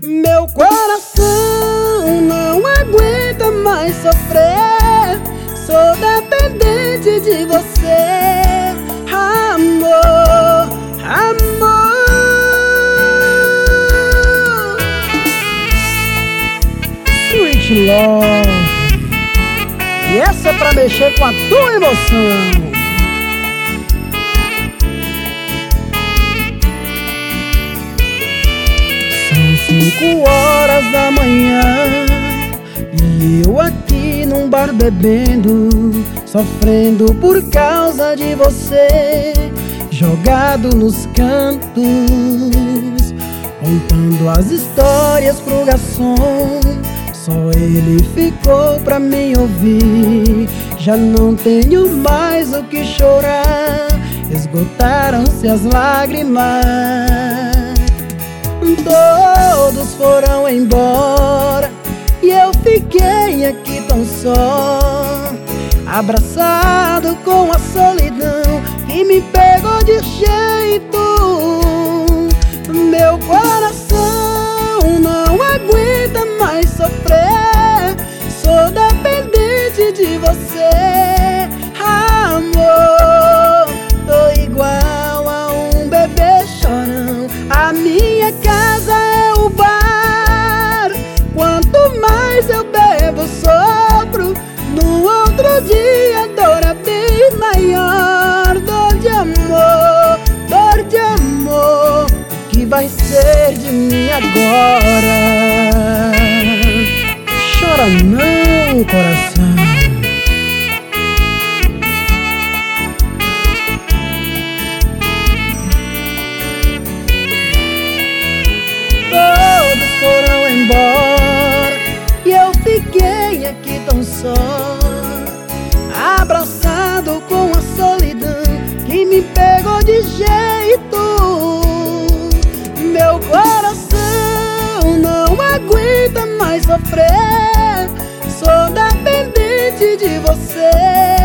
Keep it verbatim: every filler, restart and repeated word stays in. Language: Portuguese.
Meu coração não aguenta mais sofrer. Sou dependente de você, amor, amor. Sweet Love. E essa é pra mexer com a tua emoção. Cinco horas da manhã e eu aqui num bar bebendo, sofrendo por causa de você, jogado nos cantos, contando as histórias pro garçom. Só ele ficou pra me ouvir. Já não tenho mais o que chorar, esgotaram-se as lágrimas. Todos foram embora e eu fiquei aqui tão só, abraçado com a solidão que me pegou de jeito. Meu coração não aguenta mais sofrer. Sou dependente de você, amor. Tô igual a um bebê chorão. A minha casa é o bar. Quanto mais eu bebo, sopro. No outro dia, dor é bem maior. Dor de amor, dor de amor. O que vai ser de mim agora? Chora não, coração. Todos foram embora e eu fiquei aqui tão só, abraçado com a solidão que me pegou de jeito. Meu coração não aguenta mais sofrer. Sou dependente de você.